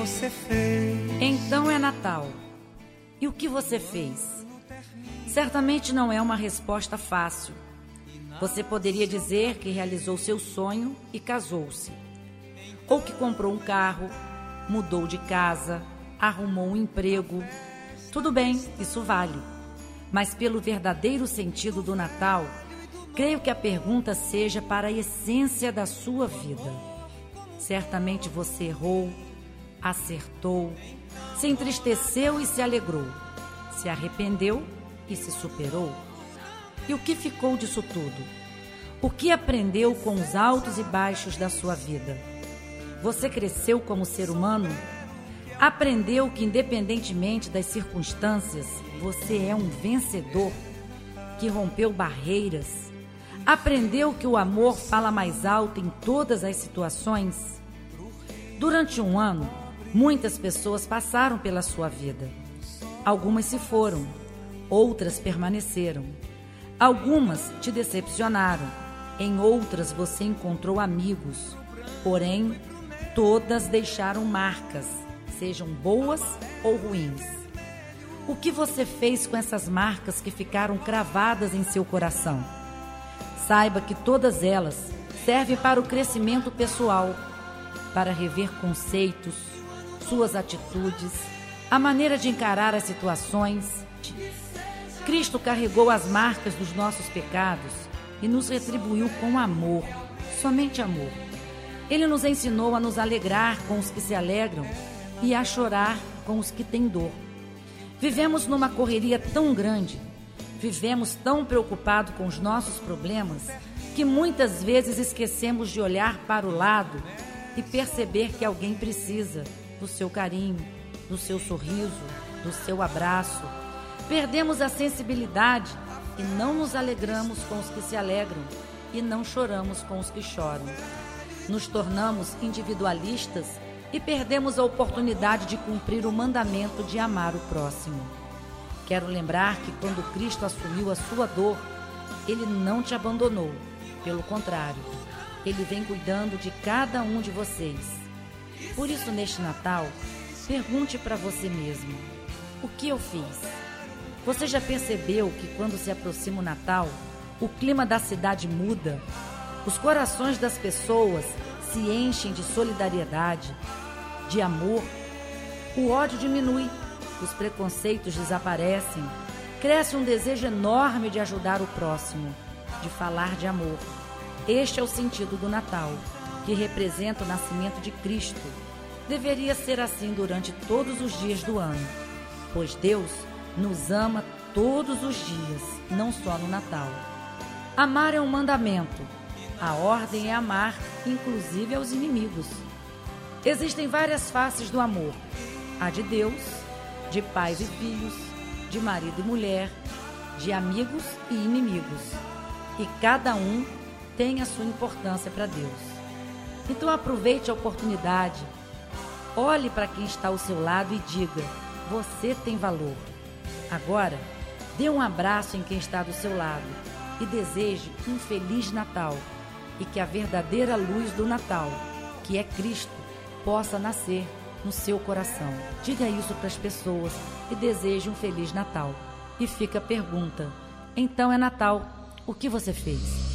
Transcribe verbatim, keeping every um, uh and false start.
você fez? Então é Natal. E o que você fez? Certamente não é uma resposta fácil. Você poderia dizer que realizou seu sonho e casou-se. Ou que comprou um carro, mudou de casa, arrumou um emprego. Tudo bem, isso vale. Mas pelo verdadeiro sentido do Natal, creio que a pergunta seja para a essência da sua vida. Certamente você errou, acertou, se entristeceu e se alegrou, se arrependeu e se superou. E o que ficou disso tudo? O que aprendeu com os altos e baixos da sua vida? Você cresceu como ser humano? Aprendeu que, independentemente das circunstâncias, você é um vencedor, que rompeu barreiras? Aprendeu que o amor fala mais alto em todas as situações? Durante um ano, muitas pessoas passaram pela sua vida. Algumas se foram, outras permaneceram. Algumas te decepcionaram, em outras você encontrou amigos. Porém, todas deixaram marcas, sejam boas ou ruins. O que você fez com essas marcas que ficaram cravadas em seu coração? Saiba que todas elas servem para o crescimento pessoal, para rever conceitos, suas atitudes, a maneira de encarar as situações. Cristo carregou as marcas dos nossos pecados e nos retribuiu com amor, somente amor. Ele nos ensinou a nos alegrar com os que se alegram e a chorar com os que têm dor. Vivemos numa correria tão grande, vivemos tão preocupados com os nossos problemas, que muitas vezes esquecemos de olhar para o lado e perceber que alguém precisa do seu carinho, do seu sorriso, do seu abraço. Perdemos a sensibilidade e não nos alegramos com os que se alegram e não choramos com os que choram. Nos tornamos individualistas e perdemos a oportunidade de cumprir o mandamento de amar o próximo. Quero lembrar que quando Cristo assumiu a sua dor, Ele não te abandonou. Pelo contrário, Ele vem cuidando de cada um de vocês. Por isso, neste Natal, pergunte para você mesmo: o que eu fiz? Você já percebeu que quando se aproxima o Natal, o clima da cidade muda? Os corações das pessoas se enchem de solidariedade, de amor. O ódio diminui, os preconceitos desaparecem, cresce um desejo enorme de ajudar o próximo, de falar de amor. Este é o sentido do Natal, que representa o nascimento de Cristo. Deveria ser assim durante todos os dias do ano, pois Deus nos ama todos os dias, não só no Natal. Amar é um mandamento. A ordem é amar, inclusive aos inimigos. Existem várias faces do amor: a de Deus, de pais e filhos, de marido e mulher, de amigos e inimigos. E cada um tem a sua importância para Deus. Então aproveite a oportunidade, olhe para quem está ao seu lado e diga: você tem valor. Agora, dê um abraço em quem está do seu lado e deseje um Feliz Natal, e que a verdadeira luz do Natal, que é Cristo, possa nascer no seu coração. Diga isso para as pessoas e deseje um Feliz Natal. E fica a pergunta: então é Natal, o que você fez?